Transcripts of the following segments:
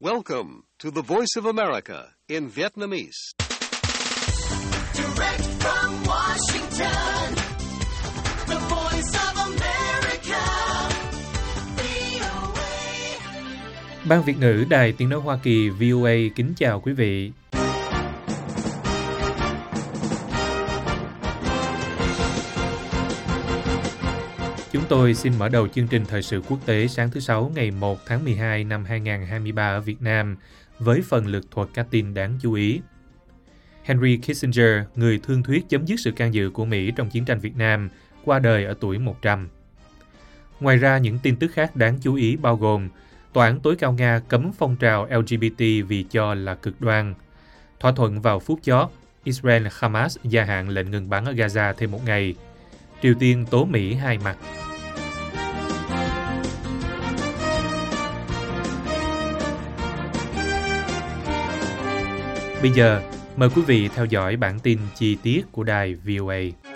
Welcome to the Voice of America in Vietnamese. Direct from Washington, the Voice of America, VOA. Ban Việt ngữ Đài Tiếng nói Hoa Kỳ VOA kính chào quý vị. Chúng tôi xin mở đầu chương trình thời sự quốc tế sáng thứ Sáu ngày 1 tháng 12 năm 2023 ở Việt Nam với phần lược thuật các tin đáng chú ý. Henry Kissinger, người thương thuyết chấm dứt sự can dự của Mỹ trong chiến tranh Việt Nam, qua đời ở tuổi 100. Ngoài ra, những tin tức khác đáng chú ý bao gồm Tòa án tối cao Nga cấm phong trào LGBT vì cho là cực đoan. Thỏa thuận vào phút chót, Israel-Hamas gia hạn lệnh ngừng bắn ở Gaza thêm một ngày. Triều Tiên tố Mỹ hai mặt. Bây giờ, mời quý vị theo dõi bản tin chi tiết của đài VOA.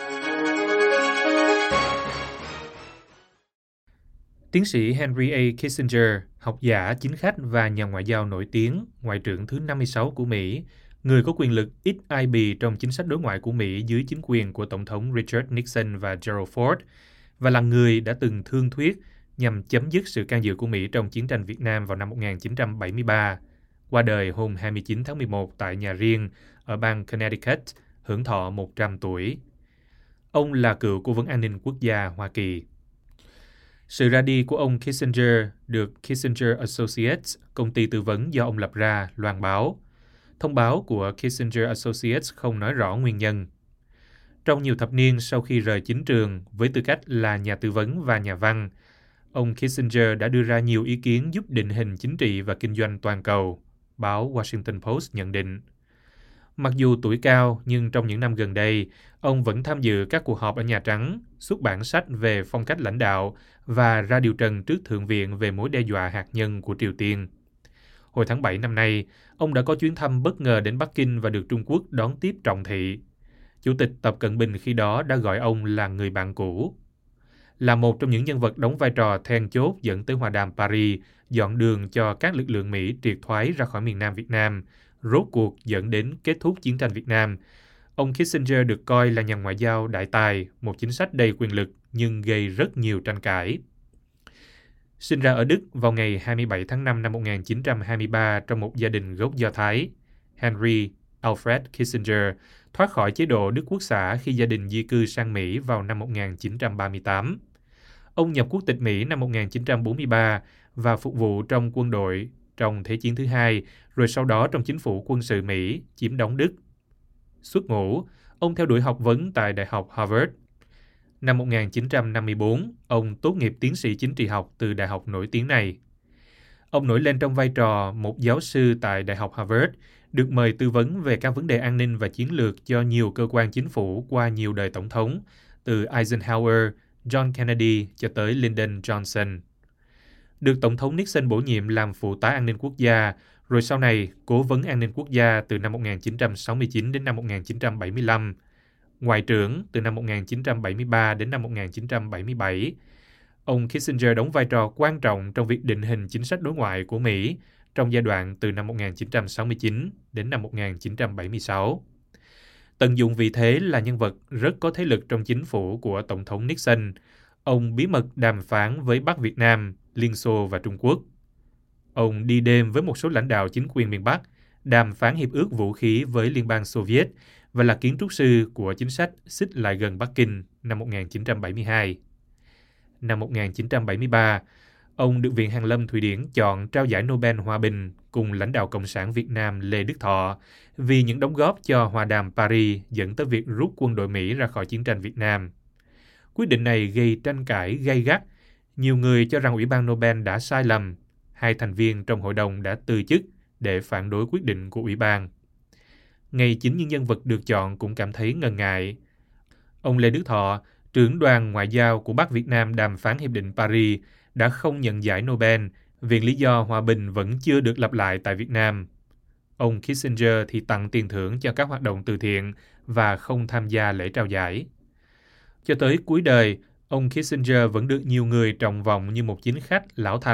Tiến sĩ Henry A. Kissinger, học giả, chính khách và nhà ngoại giao nổi tiếng, ngoại trưởng thứ 56 của Mỹ, người có quyền lực ít ai bì trong chính sách đối ngoại của Mỹ dưới chính quyền của Tổng thống Richard Nixon và Gerald Ford, và là người đã từng thương thuyết nhằm chấm dứt sự can dự của Mỹ trong chiến tranh Việt Nam vào năm 1973, qua đời hôm 29 tháng 11 tại nhà riêng ở bang Connecticut, hưởng thọ 100 tuổi. Ông là cựu cố vấn an ninh quốc gia Hoa Kỳ. Sự ra đi của ông Kissinger được Kissinger Associates, công ty tư vấn do ông lập ra, loan báo. Thông báo của Kissinger Associates không nói rõ nguyên nhân. Trong nhiều thập niên sau khi rời chính trường với tư cách là nhà tư vấn và nhà văn, ông Kissinger đã đưa ra nhiều ý kiến giúp định hình chính trị và kinh doanh toàn cầu, báo Washington Post nhận định. Mặc dù tuổi cao, nhưng trong những năm gần đây, ông vẫn tham dự các cuộc họp ở Nhà Trắng, xuất bản sách về phong cách lãnh đạo và ra điều trần trước Thượng viện về mối đe dọa hạt nhân của Triều Tiên. Hồi tháng 7 năm nay, ông đã có chuyến thăm bất ngờ đến Bắc Kinh và được Trung Quốc đón tiếp trọng thị. Chủ tịch Tập Cận Bình khi đó đã gọi ông là người bạn cũ. Là một trong những nhân vật đóng vai trò then chốt dẫn tới Hòa đàm Paris, dọn đường cho các lực lượng Mỹ triệt thoái ra khỏi miền Nam Việt Nam, rốt cuộc dẫn đến kết thúc chiến tranh Việt Nam, ông Kissinger được coi là nhà ngoại giao đại tài, một chính sách đầy quyền lực nhưng gây rất nhiều tranh cãi. Sinh ra ở Đức vào ngày 27 tháng 5 năm 1923 trong một gia đình gốc Do Thái, Henry Alfred Kissinger thoát khỏi chế độ Đức Quốc xã khi gia đình di cư sang Mỹ vào năm 1938. Ông nhập quốc tịch Mỹ năm 1943 và phục vụ trong quân đội trong Thế chiến thứ hai, rồi sau đó trong chính phủ quân sự Mỹ, chiếm đóng Đức. Xuất ngũ, ông theo đuổi học vấn tại Đại học Harvard. Năm 1954, ông tốt nghiệp tiến sĩ chính trị học từ đại học nổi tiếng này. Ông nổi lên trong vai trò một giáo sư tại Đại học Harvard, được mời tư vấn về các vấn đề an ninh và chiến lược cho nhiều cơ quan chính phủ qua nhiều đời tổng thống, từ Eisenhower, John Kennedy cho tới Lyndon Johnson. Được Tổng thống Nixon bổ nhiệm làm phụ tá an ninh quốc gia, rồi sau này cố vấn an ninh quốc gia từ năm 1969 đến năm 1975, ngoại trưởng từ năm 1973 đến năm 1977. Ông Kissinger đóng vai trò quan trọng trong việc định hình chính sách đối ngoại của Mỹ trong giai đoạn từ năm 1969 đến năm 1976. Tận dụng vị thế là nhân vật rất có thế lực trong chính phủ của Tổng thống Nixon, ông bí mật đàm phán với Bắc Việt Nam, Liên Xô và Trung Quốc. Ông đi đêm với một số lãnh đạo chính quyền miền Bắc, đàm phán hiệp ước vũ khí với Liên bang Xô Viết và là kiến trúc sư của chính sách xích lại gần Bắc Kinh năm 1972. Năm 1973, ông được Viện Hàn lâm Thụy Điển chọn trao giải Nobel Hòa bình cùng lãnh đạo Cộng sản Việt Nam Lê Đức Thọ vì những đóng góp cho Hòa đàm Paris dẫn tới việc rút quân đội Mỹ ra khỏi chiến tranh Việt Nam. Quyết định này gây tranh cãi gay gắt. Nhiều người cho rằng Ủy ban Nobel đã sai lầm. 2 thành viên trong hội đồng đã từ chức để phản đối quyết định của Ủy ban. Ngay chính những nhân vật được chọn cũng cảm thấy ngần ngại. Ông Lê Đức Thọ, trưởng đoàn ngoại giao của Bắc Việt Nam đàm phán Hiệp định Paris, đã không nhận giải Nobel vì lý do hòa bình vẫn chưa được lặp lại tại Việt Nam. Ông Kissinger thì tặng tiền thưởng cho các hoạt động từ thiện và không tham gia lễ trao giải. Cho tới cuối đời, ông Kissinger vẫn được nhiều người trọng vọng như một chính khách lão thành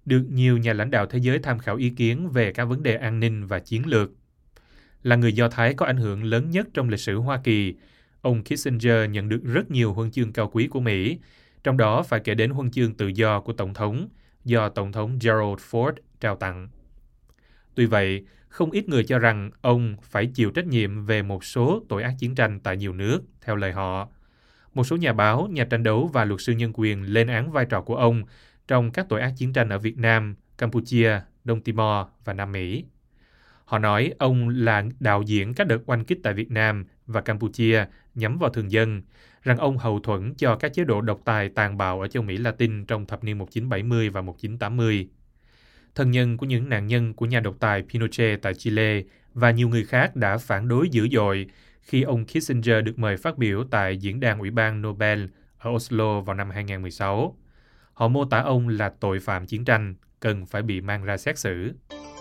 được nhiều nhà lãnh đạo thế giới tham khảo ý kiến về các vấn đề an ninh và chiến lược. Là người Do Thái có ảnh hưởng lớn nhất trong lịch sử Hoa Kỳ, ông Kissinger nhận được rất nhiều huân chương cao quý của Mỹ, trong đó phải kể đến huân chương tự do của Tổng thống, do Tổng thống Gerald Ford trao tặng. Tuy vậy, không ít người cho rằng ông phải chịu trách nhiệm về một số tội ác chiến tranh tại nhiều nước, theo lời họ. Một số nhà báo, nhà tranh đấu và luật sư nhân quyền lên án vai trò của ông trong các tội ác chiến tranh ở Việt Nam, Campuchia, Đông Timor và Nam Mỹ. Họ nói ông là đạo diễn các đợt oanh kích tại Việt Nam và Campuchia nhắm vào thường dân, rằng ông hậu thuẫn cho các chế độ độc tài tàn bạo ở châu Mỹ Latin trong thập niên 1970 và 1980. Thân nhân của những nạn nhân của nhà độc tài Pinochet tại Chile và nhiều người khác đã phản đối dữ dội khi ông Kissinger được mời phát biểu tại Diễn đàn Ủy ban Nobel ở Oslo vào năm 2016. Họ mô tả ông là tội phạm chiến tranh, cần phải bị mang ra xét xử.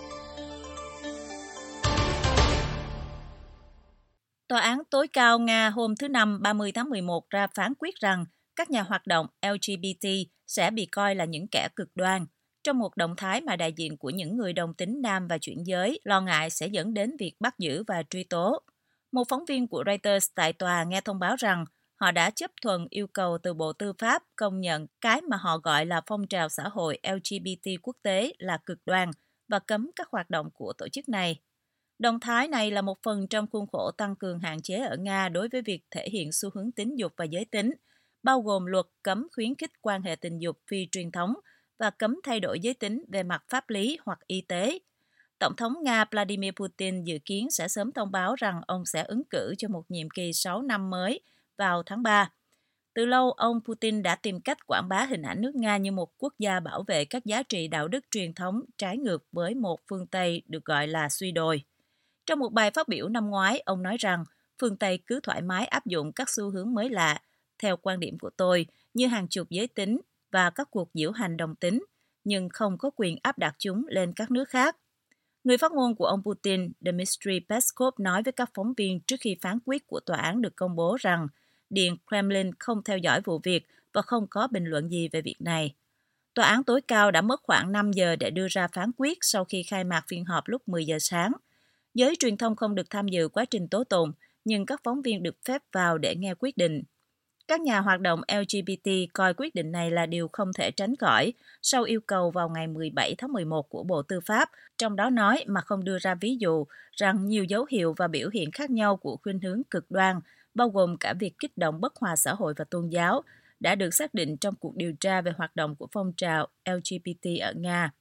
Tòa án tối cao Nga hôm thứ Năm 30 tháng 11 ra phán quyết rằng các nhà hoạt động LGBT sẽ bị coi là những kẻ cực đoan, trong một động thái mà đại diện của những người đồng tính nam và chuyển giới lo ngại sẽ dẫn đến việc bắt giữ và truy tố. Một phóng viên của Reuters tại tòa nghe thông báo rằng họ đã chấp thuận yêu cầu từ Bộ Tư pháp công nhận cái mà họ gọi là phong trào xã hội LGBT quốc tế là cực đoan và cấm các hoạt động của tổ chức này. Động thái này là một phần trong khuôn khổ tăng cường hạn chế ở Nga đối với việc thể hiện xu hướng tính dục và giới tính, bao gồm luật cấm khuyến khích quan hệ tình dục phi truyền thống và cấm thay đổi giới tính về mặt pháp lý hoặc y tế. Tổng thống Nga Vladimir Putin dự kiến sẽ sớm thông báo rằng ông sẽ ứng cử cho một nhiệm kỳ 6 năm mới vào tháng 3. Từ lâu, ông Putin đã tìm cách quảng bá hình ảnh nước Nga như một quốc gia bảo vệ các giá trị đạo đức truyền thống trái ngược với một phương Tây được gọi là suy đồi. Trong một bài phát biểu năm ngoái, ông nói rằng phương Tây cứ thoải mái áp dụng các xu hướng mới lạ, theo quan điểm của tôi, như hàng chục giới tính và các cuộc diễu hành đồng tính, nhưng không có quyền áp đặt chúng lên các nước khác. Người phát ngôn của ông Putin, Dmitry Peskov, nói với các phóng viên trước khi phán quyết của tòa án được công bố rằng Điện Kremlin không theo dõi vụ việc và không có bình luận gì về việc này. Tòa án tối cao đã mất khoảng 5 giờ để đưa ra phán quyết sau khi khai mạc phiên họp lúc 10 giờ sáng. Giới truyền thông không được tham dự quá trình tố tụng, nhưng các phóng viên được phép vào để nghe quyết định. Các nhà hoạt động LGBT coi quyết định này là điều không thể tránh khỏi sau yêu cầu vào ngày 17 tháng 11 của Bộ Tư pháp, trong đó nói mà không đưa ra ví dụ rằng nhiều dấu hiệu và biểu hiện khác nhau của khuynh hướng cực đoan, bao gồm cả việc kích động bất hòa xã hội và tôn giáo, đã được xác định trong cuộc điều tra về hoạt động của phong trào LGBT ở Nga.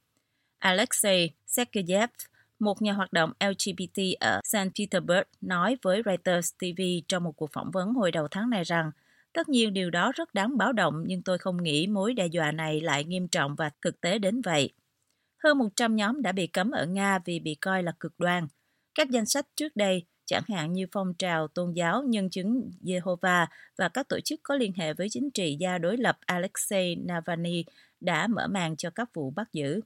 Alexei Sergeyev, một nhà hoạt động LGBT ở St. Petersburg, nói với Reuters TV trong một cuộc phỏng vấn hồi đầu tháng này rằng tất nhiên điều đó rất đáng báo động, nhưng tôi không nghĩ mối đe dọa này lại nghiêm trọng và thực tế đến vậy. Hơn 100 nhóm đã bị cấm ở Nga vì bị coi là cực đoan. Các danh sách trước đây, chẳng hạn như phong trào tôn giáo nhân chứng Jehovah và các tổ chức có liên hệ với chính trị gia đối lập Alexei Navalny đã mở màn cho các vụ bắt giữ.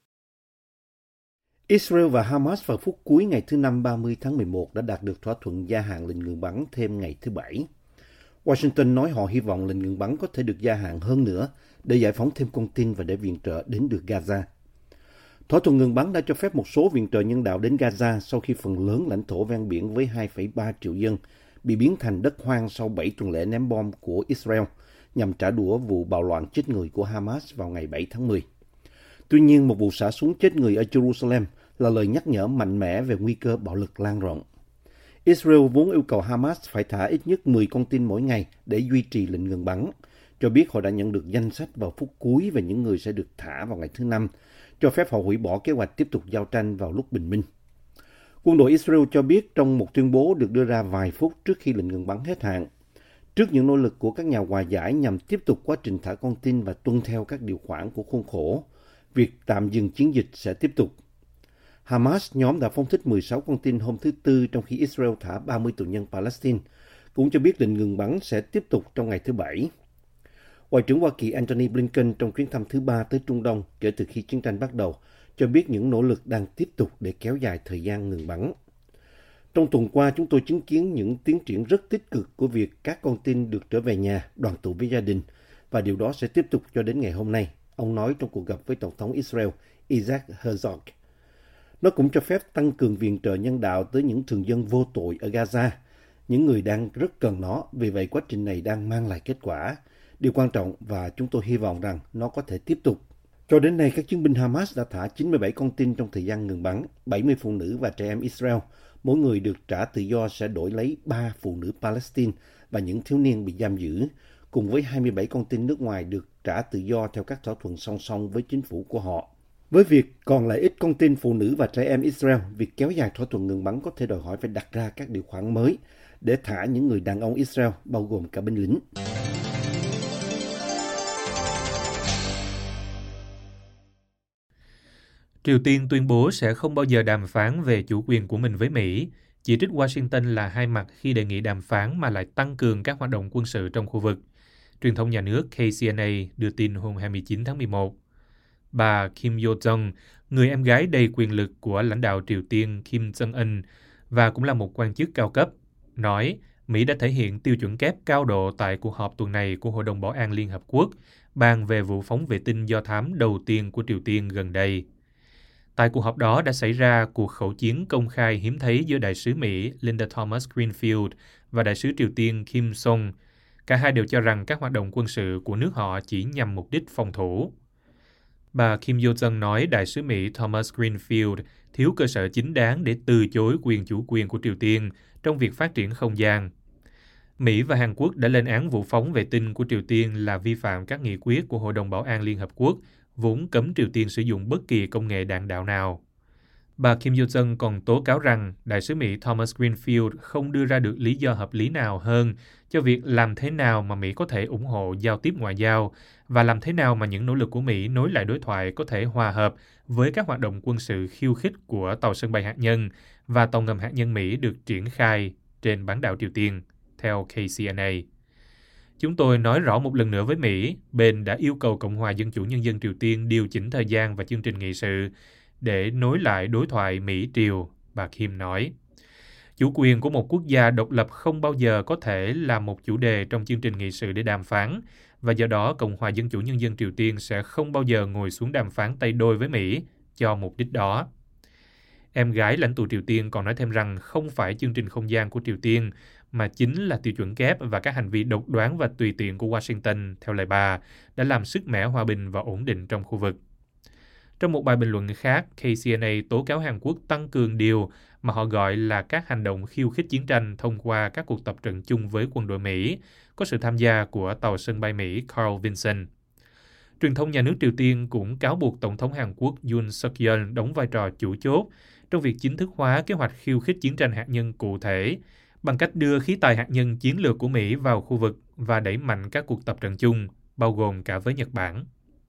Israel và Hamas vào phút cuối ngày thứ Năm 30 tháng 11 đã đạt được thỏa thuận gia hạn lệnh ngừng bắn thêm ngày thứ Bảy. Washington nói họ hy vọng lệnh ngừng bắn có thể được gia hạn hơn nữa để giải phóng thêm con tin và để viện trợ đến được Gaza. Thỏa thuận ngừng bắn đã cho phép một số viện trợ nhân đạo đến Gaza sau khi phần lớn lãnh thổ ven biển với 2,3 triệu dân bị biến thành đất hoang sau 7 tuần lễ ném bom của Israel nhằm trả đũa vụ bạo loạn chết người của Hamas vào ngày 7 tháng 10. Tuy nhiên, một vụ xả súng chết người ở Jerusalem là lời nhắc nhở mạnh mẽ về nguy cơ bạo lực lan rộng. Israel vốn yêu cầu Hamas phải thả ít nhất 10 con tin mỗi ngày để duy trì lệnh ngừng bắn, cho biết họ đã nhận được danh sách vào phút cuối về những người sẽ được thả vào ngày thứ Năm, cho phép họ hủy bỏ kế hoạch tiếp tục giao tranh vào lúc bình minh. Quân đội Israel cho biết trong một tuyên bố được đưa ra vài phút trước khi lệnh ngừng bắn hết hạn, trước những nỗ lực của các nhà hòa giải nhằm tiếp tục quá trình thả con tin và tuân theo các điều khoản của khuôn khổ, việc tạm dừng chiến dịch sẽ tiếp tục. Hamas, nhóm đã phóng thích 16 con tin hôm thứ Tư trong khi Israel thả 30 tù nhân Palestine, cũng cho biết lệnh ngừng bắn sẽ tiếp tục trong ngày thứ Bảy. Ngoại trưởng Hoa Kỳ Antony Blinken trong chuyến thăm thứ 3 tới Trung Đông kể từ khi chiến tranh bắt đầu, cho biết những nỗ lực đang tiếp tục để kéo dài thời gian ngừng bắn. Trong tuần qua, chúng tôi chứng kiến những tiến triển rất tích cực của việc các con tin được trở về nhà, đoàn tụ với gia đình, và điều đó sẽ tiếp tục cho đến ngày hôm nay, ông nói trong cuộc gặp với Tổng thống Israel Isaac Herzog. Nó cũng cho phép tăng cường viện trợ nhân đạo tới những thường dân vô tội ở Gaza, những người đang rất cần nó, vì vậy quá trình này đang mang lại kết quả. Điều quan trọng và chúng tôi hy vọng rằng nó có thể tiếp tục. Cho đến nay, các chiến binh Hamas đã thả 97 con tin trong thời gian ngừng bắn, 70 phụ nữ và trẻ em Israel. Mỗi người được trả tự do sẽ đổi lấy 3 phụ nữ Palestine và những thiếu niên bị giam giữ, cùng với 27 con tin nước ngoài được trả tự do theo các thỏa thuận song song với chính phủ của họ. Với việc còn lại ít con tin phụ nữ và trẻ em Israel, việc kéo dài thỏa thuận ngừng bắn có thể đòi hỏi phải đặt ra các điều khoản mới để thả những người đàn ông Israel, bao gồm cả binh lính. Triều Tiên tuyên bố sẽ không bao giờ đàm phán về chủ quyền của mình với Mỹ, chỉ trích Washington là hai mặt khi đề nghị đàm phán mà lại tăng cường các hoạt động quân sự trong khu vực. Truyền thông nhà nước KCNA đưa tin hôm 29 tháng 11. Bà Kim Yo-jong, người em gái đầy quyền lực của lãnh đạo Triều Tiên Kim Jong-un và cũng là một quan chức cao cấp, nói Mỹ đã thể hiện tiêu chuẩn kép cao độ tại cuộc họp tuần này của Hội đồng Bảo an Liên Hợp Quốc bàn về vụ phóng vệ tinh do thám đầu tiên của Triều Tiên gần đây. Tại cuộc họp đó đã xảy ra cuộc khẩu chiến công khai hiếm thấy giữa đại sứ Mỹ Linda Thomas Greenfield và đại sứ Triều Tiên Kim Song. Cả hai đều cho rằng các hoạt động quân sự của nước họ chỉ nhằm mục đích phòng thủ. Bà Kim Yo-jong nói đại sứ Mỹ Thomas Greenfield thiếu cơ sở chính đáng để từ chối quyền chủ quyền của Triều Tiên trong việc phát triển không gian. Mỹ và Hàn Quốc đã lên án vụ phóng vệ tinh của Triều Tiên là vi phạm các nghị quyết của Hội đồng Bảo an Liên Hợp Quốc, vốn cấm Triều Tiên sử dụng bất kỳ công nghệ đạn đạo nào. Bà Kim Yo-jong còn tố cáo rằng đại sứ Mỹ Thomas Greenfield không đưa ra được lý do hợp lý nào hơn cho việc làm thế nào mà Mỹ có thể ủng hộ giao tiếp ngoại giao và làm thế nào mà những nỗ lực của Mỹ nối lại đối thoại có thể hòa hợp với các hoạt động quân sự khiêu khích của tàu sân bay hạt nhân và tàu ngầm hạt nhân Mỹ được triển khai trên bán đảo Triều Tiên, theo KCNA. Chúng tôi nói rõ một lần nữa với Mỹ, bên đã yêu cầu Cộng hòa Dân chủ Nhân dân Triều Tiên điều chỉnh thời gian và chương trình nghị sự để nối lại đối thoại Mỹ-Triều, bà Kim nói. Chủ quyền của một quốc gia độc lập không bao giờ có thể là một chủ đề trong chương trình nghị sự để đàm phán, và do đó Cộng hòa Dân chủ Nhân dân Triều Tiên sẽ không bao giờ ngồi xuống đàm phán tay đôi với Mỹ cho mục đích đó. Em gái lãnh tụ Triều Tiên còn nói thêm rằng không phải chương trình không gian của Triều Tiên, mà chính là tiêu chuẩn kép và các hành vi độc đoán và tùy tiện của Washington, theo lời bà, đã làm sứt mẻ hòa bình và ổn định trong khu vực. Trong một bài bình luận khác, KCNA tố cáo Hàn Quốc tăng cường điều mà họ gọi là các hành động khiêu khích chiến tranh thông qua các cuộc tập trận chung với quân đội Mỹ, có sự tham gia của tàu sân bay Mỹ Carl Vinson. Truyền thông nhà nước Triều Tiên cũng cáo buộc Tổng thống Hàn Quốc Yoon suk yeol đóng vai trò chủ chốt trong việc chính thức hóa kế hoạch khiêu khích chiến tranh hạt nhân cụ thể, bằng cách đưa khí tài hạt nhân chiến lược của Mỹ vào khu vực và đẩy mạnh các cuộc tập trận chung, bao gồm cả với Nhật Bản.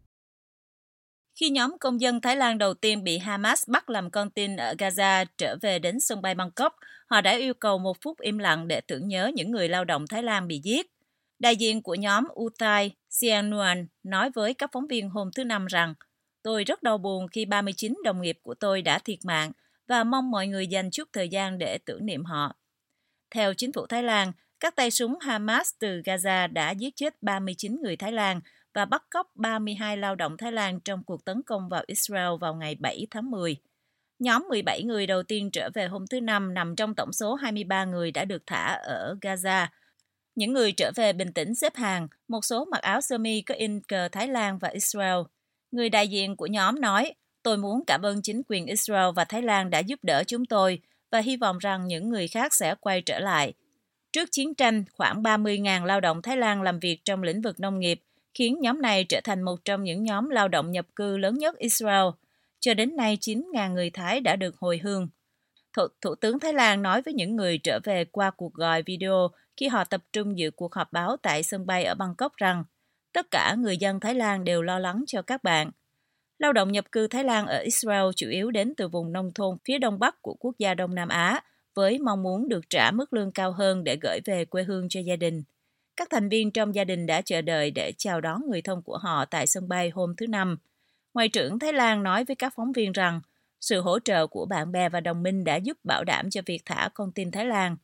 Khi nhóm công dân Thái Lan đầu tiên bị Hamas bắt làm con tin ở Gaza trở về đến sân bay Bangkok, họ đã yêu cầu 1 phút im lặng để tưởng nhớ những người lao động Thái Lan bị giết. Đại diện của nhóm Uthai Sianuan nói với các phóng viên hôm thứ Năm rằng, tôi rất đau buồn khi 39 đồng nghiệp của tôi đã thiệt mạng và mong mọi người dành chút thời gian để tưởng niệm họ. Theo chính phủ Thái Lan, các tay súng Hamas từ Gaza đã giết chết 39 người Thái Lan và bắt cóc 32 lao động Thái Lan trong cuộc tấn công vào Israel vào ngày 7 tháng 10. Nhóm 17 người đầu tiên trở về hôm thứ Năm nằm trong tổng số 23 người đã được thả ở Gaza. Những người trở về bình tĩnh xếp hàng, một số mặc áo sơ mi có in cờ Thái Lan và Israel. Người đại diện của nhóm nói, tôi muốn cảm ơn chính quyền Israel và Thái Lan đã giúp đỡ chúng tôi và hy vọng rằng những người khác sẽ quay trở lại. Trước chiến tranh, khoảng 30.000 lao động Thái Lan làm việc trong lĩnh vực nông nghiệp, khiến nhóm này trở thành một trong những nhóm lao động nhập cư lớn nhất Israel. Cho đến nay, 9.000 người Thái đã được hồi hương. Thủ tướng Thái Lan nói với những người trở về qua cuộc gọi video khi họ tập trung dự cuộc họp báo tại sân bay ở Bangkok rằng tất cả người dân Thái Lan đều lo lắng cho các bạn. Lao động nhập cư Thái Lan ở Israel chủ yếu đến từ vùng nông thôn phía đông bắc của quốc gia Đông Nam Á, với mong muốn được trả mức lương cao hơn để gửi về quê hương cho gia đình. Các thành viên trong gia đình đã chờ đợi để chào đón người thân của họ tại sân bay hôm thứ Năm. Ngoại trưởng Thái Lan nói với các phóng viên rằng sự hỗ trợ của bạn bè và đồng minh đã giúp bảo đảm cho việc thả con tin Thái Lan.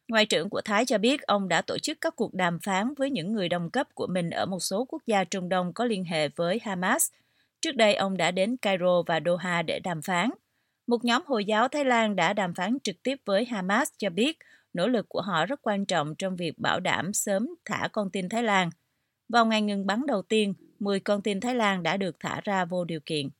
Ngoại trưởng của Thái cho biết ông đã tổ chức các cuộc đàm phán với những người đồng cấp của mình ở một số quốc gia Trung Đông có liên hệ với Hamas. Trước đây, ông đã đến Cairo và Doha để đàm phán. Một nhóm Hồi giáo Thái Lan đã đàm phán trực tiếp với Hamas cho biết nỗ lực của họ rất quan trọng trong việc bảo đảm sớm thả con tin Thái Lan. Vào ngày ngừng bắn đầu tiên, 10 con tin Thái Lan đã được thả ra vô điều kiện.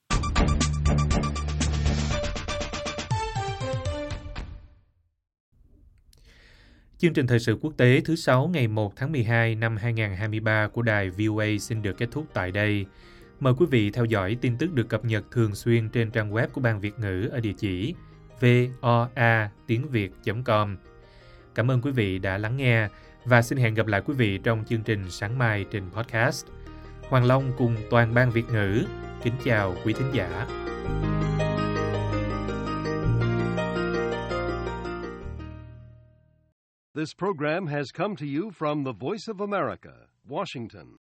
Chương trình thời sự quốc tế thứ 6 ngày 1 tháng 12 năm 2023 của đài VOA xin được kết thúc tại đây. Mời quý vị theo dõi tin tức được cập nhật thường xuyên trên trang web của Ban Việt ngữ ở địa chỉ voa.tiengviet.com. Cảm ơn quý vị đã lắng nghe và xin hẹn gặp lại quý vị trong chương trình sáng mai trên podcast. Hoàng Long cùng toàn Ban Việt ngữ kính chào quý thính giả. This program has come to you from the Voice of America, Washington.